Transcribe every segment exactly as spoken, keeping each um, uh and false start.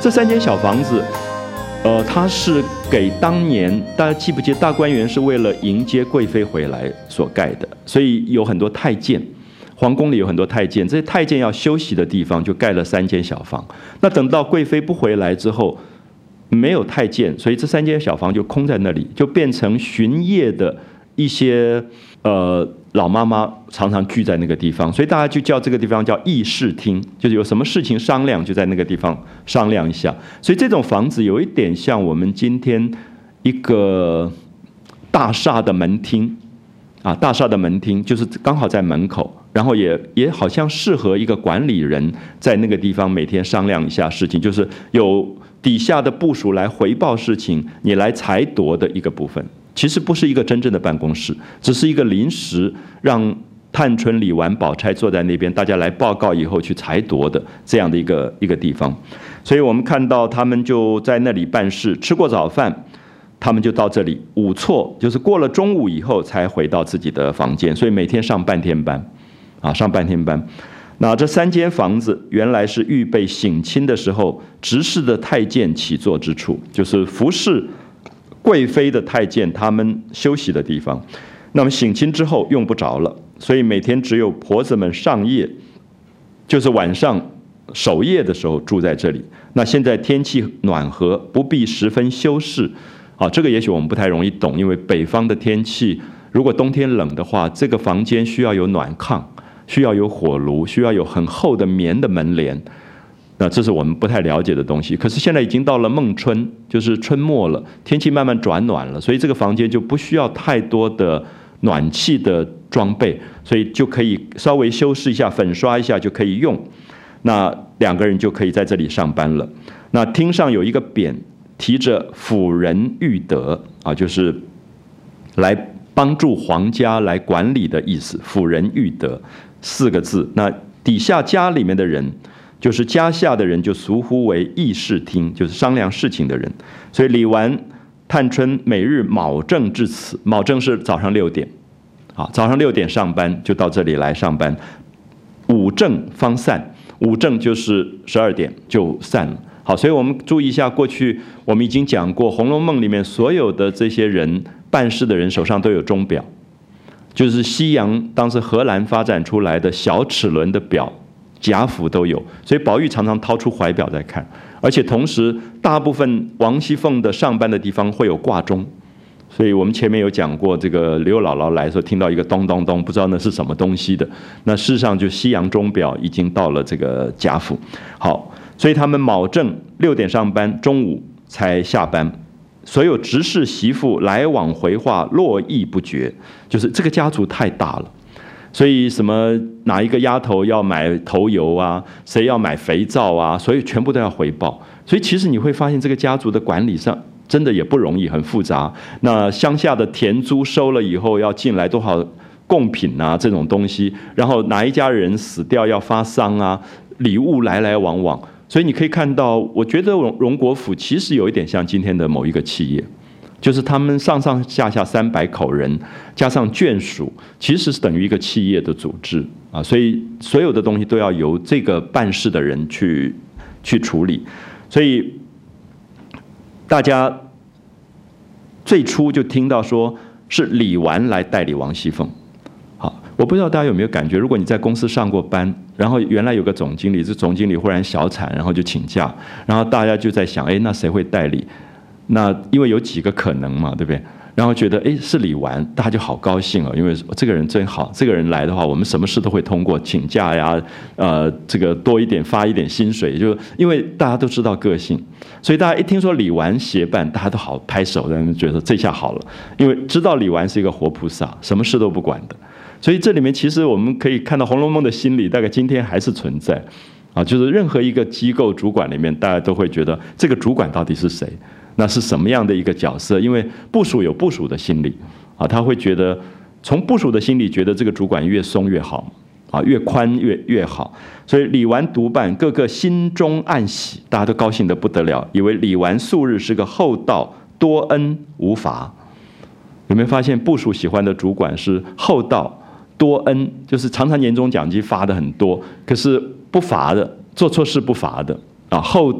这三间小房子，呃，它是给当年大家记不记得大观园是为了迎接贵妃回来所盖的，所以有很多太监，皇宫里有很多太监，这些太监要休息的地方就盖了三间小房。那等到贵妃不回来之后，没有太监，所以这三间小房就空在那里，就变成巡夜的一些呃老妈妈常常聚在那个地方，所以大家就叫这个地方叫议事厅，就是有什么事情商量就在那个地方商量一下。所以这种房子有一点像我们今天一个大厦的门厅啊，大厦的门厅就是刚好在门口，然后也也好像适合一个管理人在那个地方每天商量一下事情，就是有底下的部属来回报事情，你来裁夺的一个部分。其实不是一个真正的办公室，只是一个临时让探春、李纨、宝钗坐在那边，大家来报告以后去裁夺的这样的一个一个地方。所以我们看到他们就在那里办事，吃过早饭，他们就到这里。午错就是过了中午以后才回到自己的房间，所以每天上半天班，啊，上半天班。那这三间房子原来是预备省亲的时候执事的太监起坐之处，就是服侍贵妃的太监他们休息的地方。那么省亲之后用不着了，所以每天只有婆子们上夜，就是晚上守夜的时候住在这里。那现在天气暖和，不必十分修饰啊，这个也许我们不太容易懂，因为北方的天气如果冬天冷的话，这个房间需要有暖炕，需要有火炉，需要有很厚的棉的门帘，那这是我们不太了解的东西。可是现在已经到了孟春，就是春末了，天气慢慢转暖了，所以这个房间就不需要太多的暖气的装备，所以就可以稍微修饰一下，粉刷一下就可以用。那两个人就可以在这里上班了。那厅上有一个匾，提着辅仁育德啊，就是来帮助皇家来管理的意思，辅仁育德四个字。那底下家里面的人，就是家下的人就俗呼为议事厅，就是商量事情的人。所以李纨、探春每日卯正至此，卯正是早上六点，啊，早上六点上班就到这里来上班，午正方散，午正就是十二点就散了。好，所以我们注意一下，过去我们已经讲过，《红楼梦》里面所有的这些人办事的人手上都有钟表，就是西洋当时荷兰发展出来的小齿轮的表，贾府都有，所以宝玉常常掏出怀表在看，而且同时大部分王熙凤的上班的地方会有挂钟，所以我们前面有讲过，这个刘姥姥来的时候听到一个咚咚咚，不知道那是什么东西的，那事实上就西洋钟表已经到了这个贾府。好，所以他们卯正六点上班，中午才下班。所有执事媳妇来往回话，络绎不绝，就是这个家族太大了。所以什么哪一个丫头要买头油啊，谁要买肥皂啊，所以全部都要回报。所以其实你会发现这个家族的管理上真的也不容易，很复杂。那乡下的田租收了以后要进来多少贡品啊，这种东西，然后哪一家人死掉要发丧啊，礼物来来往往。所以你可以看到，我觉得荣荣国府其实有一点像今天的某一个企业，就是他们上上下下三百口人，加上眷属，其实是等于一个企业的组织啊。所以所有的东西都要由这个办事的人去去处理。所以大家最初就听到说是李纨来代理王熙凤。好，我不知道大家有没有感觉，如果你在公司上过班，然后原来有个总经理，这总经理忽然小产，然后就请假，然后大家就在想，哎，那谁会代理？那因为有几个可能嘛，对不对？然后觉得，哎，是李纨，大家就好高兴哦，因为这个人真好，这个人来的话，我们什么事都会通过，请假呀，呃，这个多一点发一点薪水，就因为大家都知道个性，所以大家一听说李纨协办，大家都好拍手，让人觉得这下好了，因为知道李纨是一个活菩萨，什么事都不管的。所以这里面其实我们可以看到《红楼梦》的心理，大概今天还是存在，啊，就是任何一个机构主管里面，大家都会觉得这个主管到底是谁？那是什么样的一个角色？因为部属有部属的心理，啊，他会觉得从部属的心理觉得这个主管越松越好，啊，越宽越越好。所以李纨独办，个个心中暗喜，大家都高兴得不得了，以为李纨素日是个厚道多恩无罚。有没有发现部属喜欢的主管是厚道多恩，就是常常年终奖金发的很多，可是不罚的，做错事不罚的啊，厚道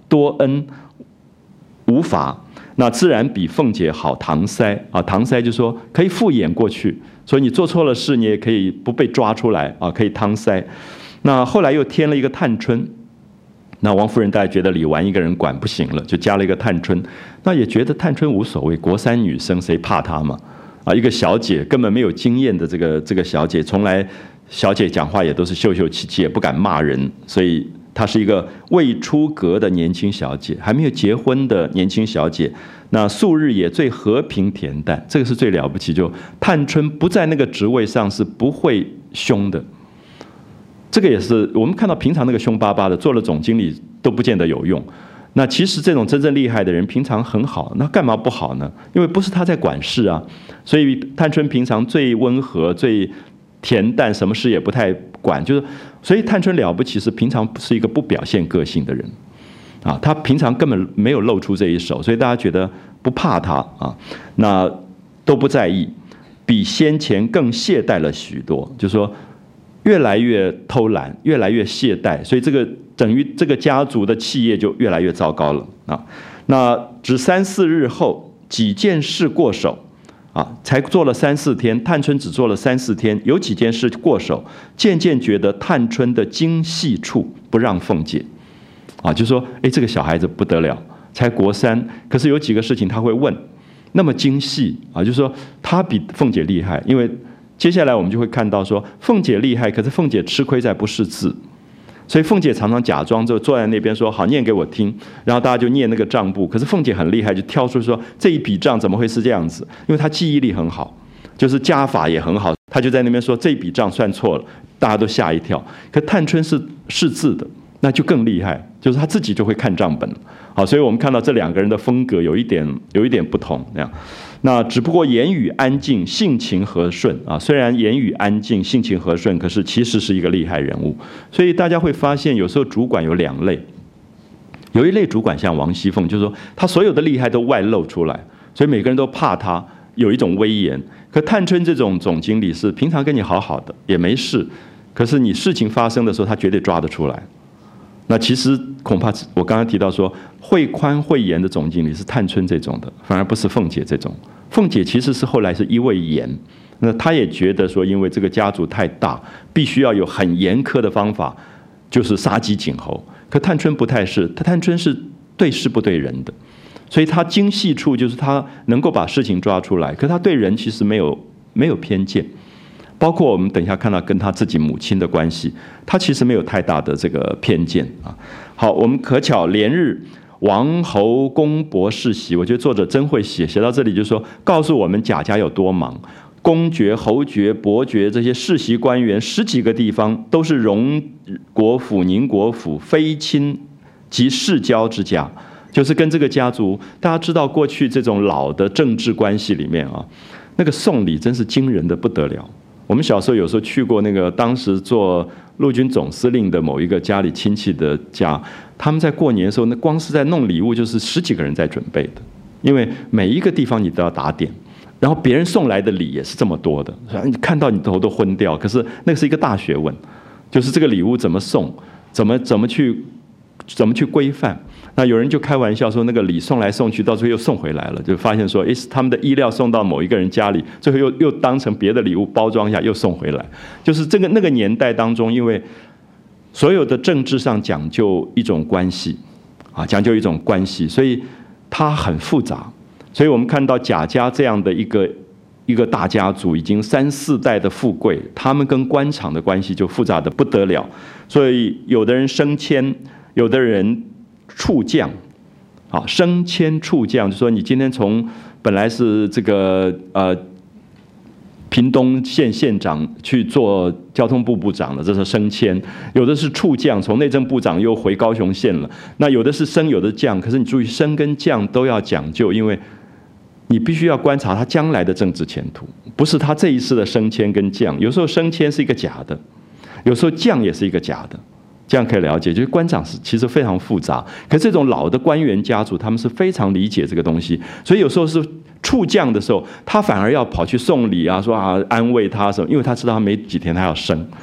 多恩无罚，那自然比凤姐好搪塞啊。搪塞就说可以敷衍过去，所以你做错了事，你也可以不被抓出来啊，可以搪塞。那后来又添了一个探春，那王夫人大概觉得李纨一个人管不行了，就加了一个探春。那也觉得探春无所谓，国三女生谁怕她嘛？啊，一个小姐根本没有经验的这个这个小姐，从来小姐讲话也都是秀秀气气，也不敢骂人，所以她是一个未出阁的年轻小姐，还没有结婚的年轻小姐。那素日也最和平恬淡，这个是最了不起。就探春不在那个职位上是不会凶的。这个也是我们看到平常那个凶巴巴的，做了总经理都不见得有用。那其实这种真正厉害的人，平常很好，那干嘛不好呢？因为不是他在管事啊。所以探春平常最温和、最恬淡，什么事也不太管，就是所以探春了不起是平常是一个不表现个性的人啊，他平常根本没有露出这一手，所以大家觉得不怕他啊，那都不在意，比先前更懈怠了许多，就是说越来越偷懒，越来越懈怠，所以这个等于这个家族的企业就越来越糟糕了啊。那只三四日后，几件事过手啊，才做了三四天，探春只做了三四天，有几件事过手，渐渐觉得探春的精细处不让凤姐啊，就说哎，这个小孩子不得了，才国三，可是有几个事情他会问，那么精细啊，就是说他比凤姐厉害，因为接下来我们就会看到说凤姐厉害，可是凤姐吃亏在不识字，所以凤姐常常假装就坐在那边说好念给我听，然后大家就念那个账簿，可是凤姐很厉害，就挑出说这一笔账怎么会是这样子，因为她记忆力很好，就是加法也很好，她就在那边说这一笔账算错了，大家都吓一跳。可探春是识字的，那就更厉害，就是她自己就会看账本。好，所以我们看到这两个人的风格有一点有一点不同那样。那只不过言语安静，性情和顺啊。虽然言语安静，性情和顺，可是其实是一个厉害人物。所以大家会发现，有时候主管有两类，有一类主管像王熙凤，就是说他所有的厉害都外露出来，所以每个人都怕他，有一种威严。可探春这种总经理是平常跟你好好的，也没事，可是你事情发生的时候，他绝对抓得出来。那其实恐怕我刚刚提到说会宽会严的总经理是探春这种的，反而不是凤姐这种。凤姐其实是后来是一味严，那她也觉得说因为这个家族太大，必须要有很严苛的方法，就是杀鸡儆猴。可探春不太是，她探春是对事不对人的，所以她精细处就是她能够把事情抓出来，可她对人其实没有没有偏见。包括我们等一下看到跟他自己母亲的关系，他其实没有太大的这个偏见啊。好，我们可巧连日王侯公伯世袭，我觉得作者真会写，写到这里就说告诉我们贾家有多忙，公爵、侯爵、伯爵这些世袭官员十几个地方都是荣国府、宁国府非亲及世交之家，就是跟这个家族，大家知道过去这种老的政治关系里面啊，那个送礼真是惊人的不得了。我们小时候有时候去过那个当时做陆军总司令的某一个家里亲戚的家，他们在过年的时候，那光是在弄礼物就是十几个人在准备的，因为每一个地方你都要打点，然后别人送来的礼也是这么多的，你看到你头都昏掉。可是那个是一个大学问，就是这个礼物怎么送，怎么怎么去怎么去规范。那有人就开玩笑说，那个礼送来送去，到最后又送回来了，就发现说，诶，他们的衣料送到某一个人家里，最后又又当成别的礼物包装一下，又送回来。就是这个那个年代当中，因为所有的政治上讲究一种关系，啊，讲究一种关系，所以它很复杂。所以我们看到贾家这样的一个一个大家族，已经三四代的富贵，他们跟官场的关系就复杂的不得了。所以有的人升迁，有的人处降，好，升迁处降，就说你今天从本来是这个呃屏东县县长去做交通部部长了，这是升迁；有的是处降，从内政部长又回高雄县了。那有的是升，有的降，可是你注意，升跟降都要讲究，因为你必须要观察他将来的政治前途，不是他这一次的升迁跟降。有时候升迁是一个假的，有时候降也是一个假的。这样可以了解，就是官场是其实非常复杂，可是这种老的官员家族，他们是非常理解这个东西，所以有时候是处降的时候，他反而要跑去送礼啊，说啊安慰他什么，因为他知道他没几天他要升，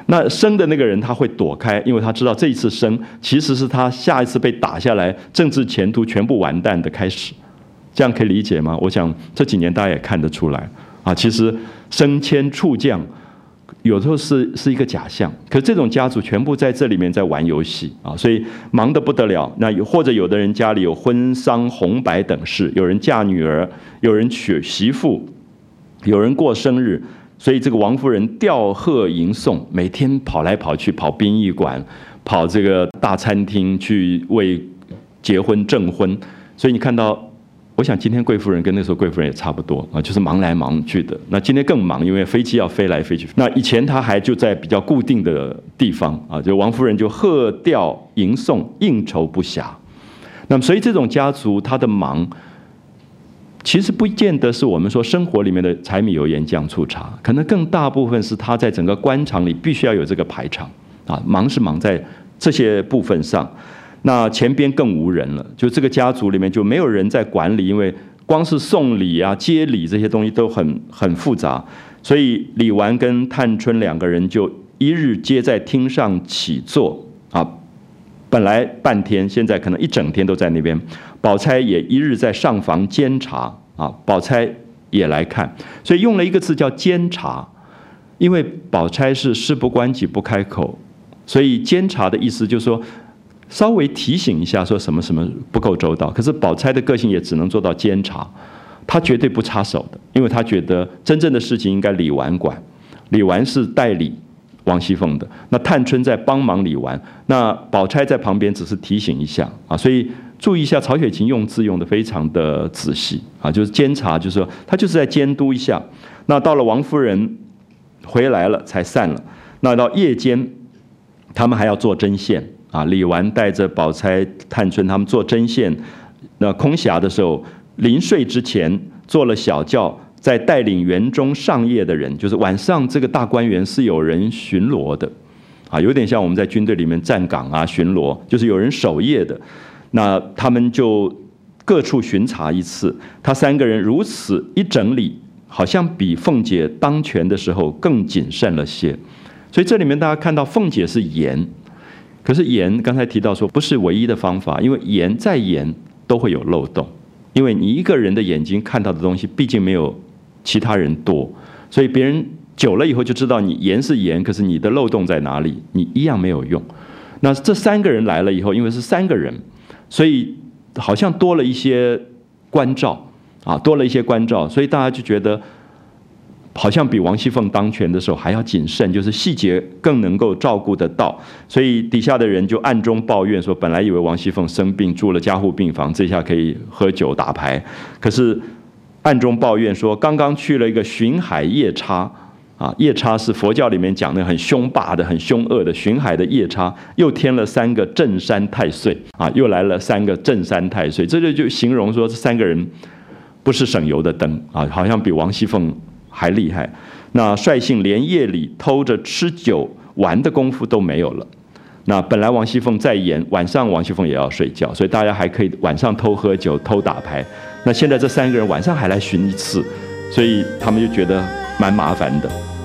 那生的那个人他会躲开，因为他知道这一次生其实是他下一次被打下来，政治前途全部完蛋的开始。这样可以理解吗？我想这几年大家也看得出来啊，其实升迁处降有时候是是一个假象，可是这种家族全部在这里面在玩游戏啊，所以忙得不得了。那或者有的人家里有婚丧红白等事，有人嫁女儿，有人娶媳妇，有人过生日。所以这个王夫人吊贺迎送，每天跑来跑去，跑殡仪馆，跑这个大餐厅去为结婚证婚。所以你看到，我想今天贵夫人跟那时候贵夫人也差不多啊，就是忙来忙去的。那今天更忙，因为飞机要飞来飞去。那以前她还就在比较固定的地方啊，就王夫人就贺吊迎送，应酬不暇。那么所以这种家族她的忙，其实不见得是我们说生活里面的柴米油盐酱醋茶，可能更大部分是他在整个官场里必须要有这个排场啊，忙是忙在这些部分上。那前边更无人了，就这个家族里面就没有人在管理，因为光是送礼啊、接礼这些东西都很很复杂，所以李纨跟探春两个人就一日皆在厅上起坐啊。本来半天，现在可能一整天都在那边。宝钗也一日在上房监察啊，宝钗也来看，所以用了一个字叫监察，因为宝钗是事不关己不开口，所以监察的意思就是说稍微提醒一下，说什么什么不够周到。可是宝钗的个性也只能做到监察，她绝对不插手的，因为她觉得真正的事情应该李纨管，李纨是代理王熙凤的，那探春在帮忙李纨，那宝钗在旁边只是提醒一下啊，所以注意一下曹雪芹用字用得非常的仔细啊，就是监察，就是说他就是在监督一下。那到了王夫人回来了才散了，那到夜间他们还要做针线啊，李纨带着宝钗、探春他们做针线，那空暇的时候临睡之前做了小轿，在带领园中上夜的人，就是晚上这个大观园是有人巡逻的啊，有点像我们在军队里面站岗啊巡逻，就是有人守夜的。那他们就各处巡查一次，他三个人如此一整理，好像比凤姐当权的时候更谨慎了些。所以这里面大家看到凤姐是严，可是严刚才提到说不是唯一的方法，因为严再严都会有漏洞，因为你一个人的眼睛看到的东西毕竟没有其他人多，所以别人久了以后就知道你严是严，可是你的漏洞在哪里，你一样没有用。那这三个人来了以后，因为是三个人，所以好像多了一些关照啊，多了一些关照，所以大家就觉得好像比王熙凤当权的时候还要谨慎，就是细节更能够照顾得到。所以底下的人就暗中抱怨说，本来以为王熙凤生病住了加护病房，这下可以喝酒打牌，可是暗中抱怨说，刚刚去了一个巡海夜叉啊，夜叉是佛教里面讲的很凶霸的、很凶恶的巡海的夜叉，又添了三个镇山太岁啊，又来了三个镇山太岁，这就就形容说这三个人不是省油的灯啊，好像比王熙凤还厉害。那率性连夜里偷着吃酒玩的功夫都没有了。那本来王熙凤再严，晚上王熙凤也要睡觉，所以大家还可以晚上偷喝酒、偷打牌。那现在这三个人晚上还来巡一次，所以他们就觉得蛮麻烦的。